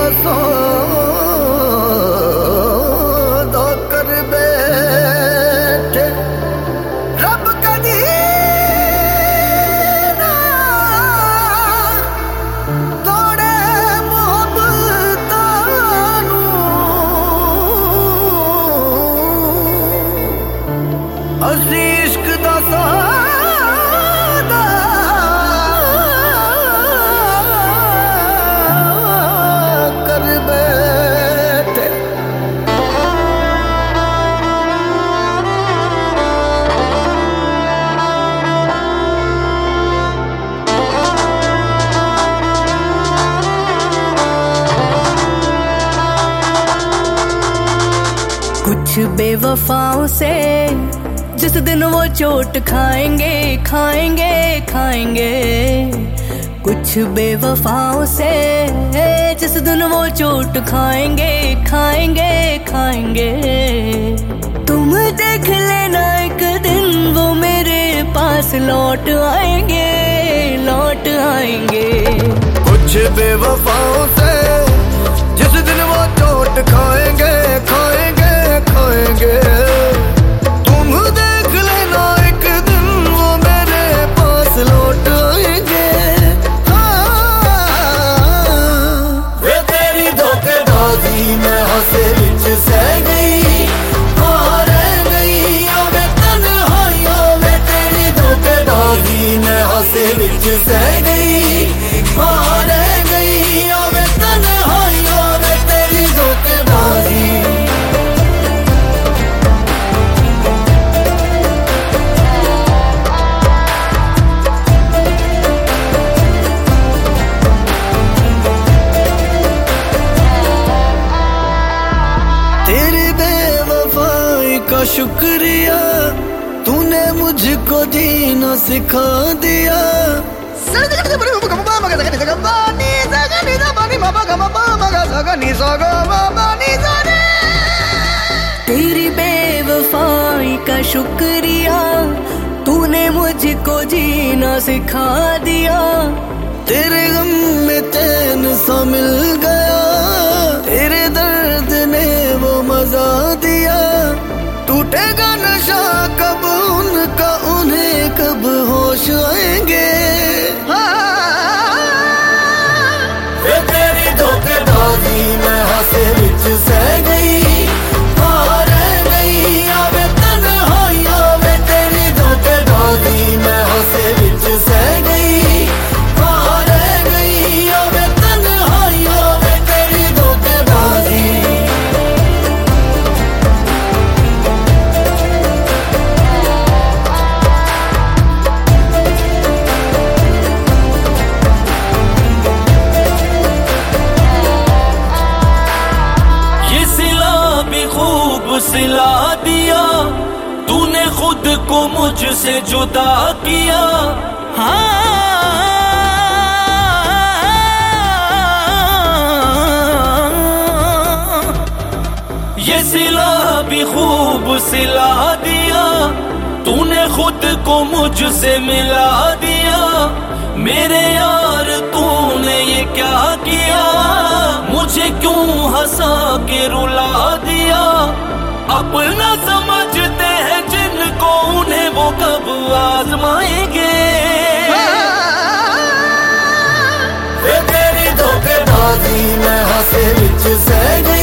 सौदा कर बैठे रब कदी ना तोड़े मोहब्बतां नूं असी इश्क दा सौदा कर बैठे। कुछ बेवफाओं से जिस दिन वो चोट खाएंगे खाएंगे खाएंगे, कुछ बेवफाओं से जिस दिन वो चोट खाएंगे खाएंगे खाएंगे। तुम देख लेना एक दिन वो मेरे पास लौट आएंगे लौट आएंगे। कुछ बेवफाओं से जिस दिन वो चोट खाएंगे खाएंगे खाएंगे, तुम देख लेना एक दिन वो मेरे पास लौट आएंगे। वे तेरी धोखेबाजी में हंसे विच सह गई हार गई वे तन्हाइयों में, तेरी धोखेबाजी में हंसे विच सह गई हार गई वे तन्हाइयों में, तेरी धोखेबाजी। का शुक्रिया तूने मुझको जीना सिखा दिया। तेरी बेवफाई का शुक्रिया तूने मुझको जीना सिखा दिया। तेरे गम में चैन सा मिल गया, तेरे दर्द ने वो मजा दिया। टूटेगा नशा कब उनका, उन्हें कब होश आएंगे। वे तेरी धोखेबाजी में हंसे विच सह गई हार गई वे तन्हाइयों में, तेरी धोखेबाजी में हंसे विच सह गई हार गई वे तन्हाइयों में, तेरी धोखेबाजी। सिला दिया तूने खुद को मुझसे जुदा किया। ये सिला भी खूब सिला दिया तूने खुद को मुझसे मिला दिया। मेरे यार तूने ये क्या किया, मुझे क्यों हंसा के रुला दिया। अपना समझते हैं जिनको उन्हें वो कब आजमाएंगे। तेरी धोखेबाजी में हंसे विच सह गई